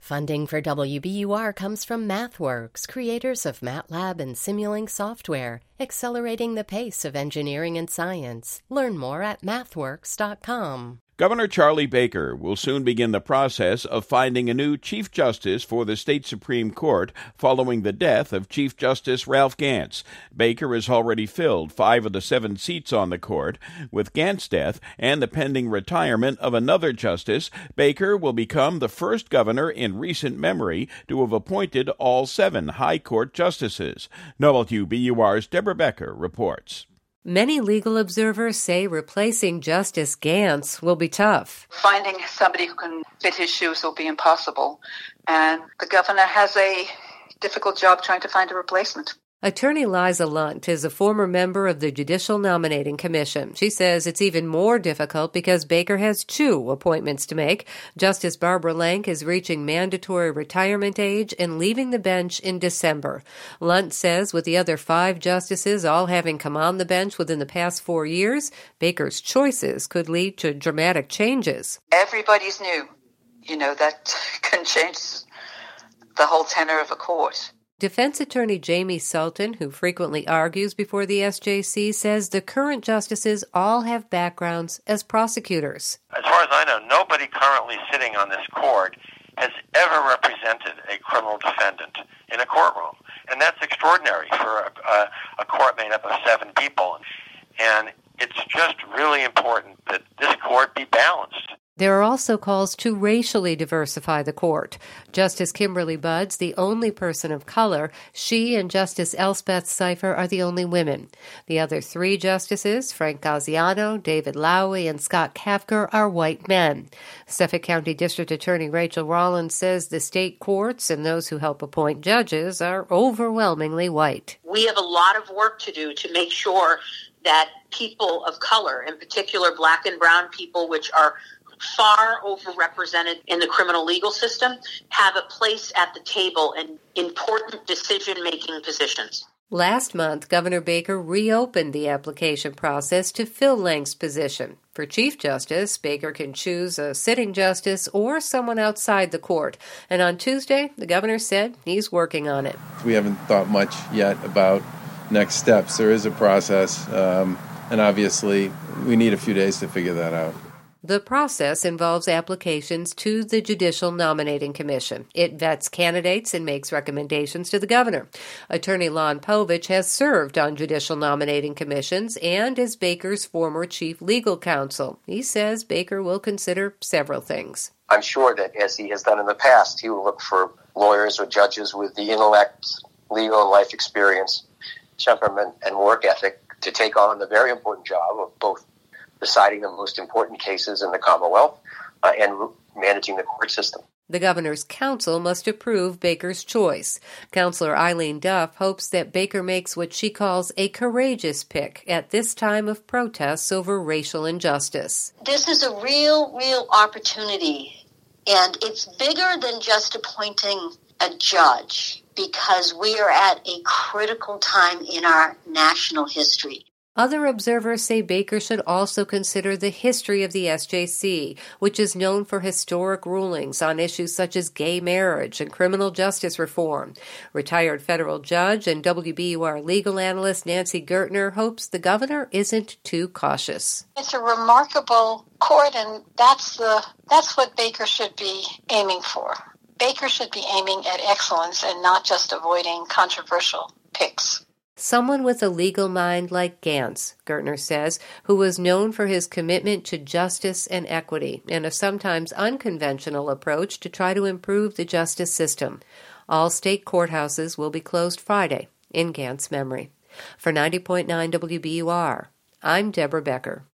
Funding for WBUR comes from MathWorks, creators of MATLAB and Simulink software, accelerating the pace of engineering and science. Learn more at mathworks.com. Governor Charlie Baker will soon begin the process of finding a new Chief Justice for the state Supreme Court following the death of Chief Justice Ralph Gants. Baker has already filled 5 of the 7 seats on the court. With Gants' death and the pending retirement of another justice, Baker will become the first governor in recent memory to have appointed all 7 high court justices. WBUR's Deborah Becker reports. Many legal observers say replacing Justice Gants will be tough. Finding somebody who can fit his shoes will be impossible, and the governor has a difficult job trying to find a replacement. Attorney Liza Lunt is a former member of the Judicial Nominating Commission. She says it's even more difficult because Baker has 2 appointments to make. Justice Barbara Lank is reaching mandatory retirement age and leaving the bench in December. Lunt says with the other 5 justices all having come on the bench within the past 4 years, Baker's choices could lead to dramatic changes. Everybody's new. That can change the whole tenor of a court. Defense attorney Jamie Sultan, who frequently argues before the SJC, says the current justices all have backgrounds as prosecutors. As far as I know, nobody currently sitting on this court has ever represented a criminal defendant in a courtroom. And that's extraordinary for a court made up of 7 people. And it's just really important that this court be balanced. There are also calls to racially diversify the court. Justice Kimberly Budd's the only person of color. She and Justice Elspeth Cipher are the only women. The other 3 justices, Frank Gaziano, David Lowy, and Scott Kafker, are white men. Suffolk County District Attorney Rachel Rollins says the state courts and those who help appoint judges are overwhelmingly white. We have a lot of work to do to make sure that people of color, in particular black and brown people, which are far overrepresented in the criminal legal system, have a place at the table in important decision-making positions. Last month, Governor Baker reopened the application process to fill Lank's position. For Chief Justice, Baker can choose a sitting justice or someone outside the court. And on Tuesday, the governor said he's working on it. We haven't thought much yet about next steps. There is a process, and obviously we need a few days to figure that out. The process involves applications to the Judicial Nominating Commission. It vets candidates and makes recommendations to the governor. Attorney Lon Povich has served on judicial nominating commissions and is Baker's former chief legal counsel. He says Baker will consider several things. I'm sure that, as he has done in the past, he will look for lawyers or judges with the intellect, legal and life experience, temperament, and work ethic to take on the very important job of both deciding the most important cases in the Commonwealth and managing the court system. The governor's council must approve Baker's choice. Counselor Eileen Duff hopes that Baker makes what she calls a courageous pick at this time of protests over racial injustice. This is a real opportunity, and it's bigger than just appointing a judge, because we are at a critical time in our national history. Other observers say Baker should also consider the history of the SJC, which is known for historic rulings on issues such as gay marriage and criminal justice reform. Retired federal judge and WBUR legal analyst Nancy Gertner hopes the governor isn't too cautious. It's a remarkable court, and that's what Baker should be aiming for. Baker should be aiming at excellence and not just avoiding controversial picks. Someone with a legal mind like Gants, Gertner says, who was known for his commitment to justice and equity and a sometimes unconventional approach to try to improve the justice system. All state courthouses will be closed Friday in Gants' memory. For 90.9 WBUR, I'm Deborah Becker.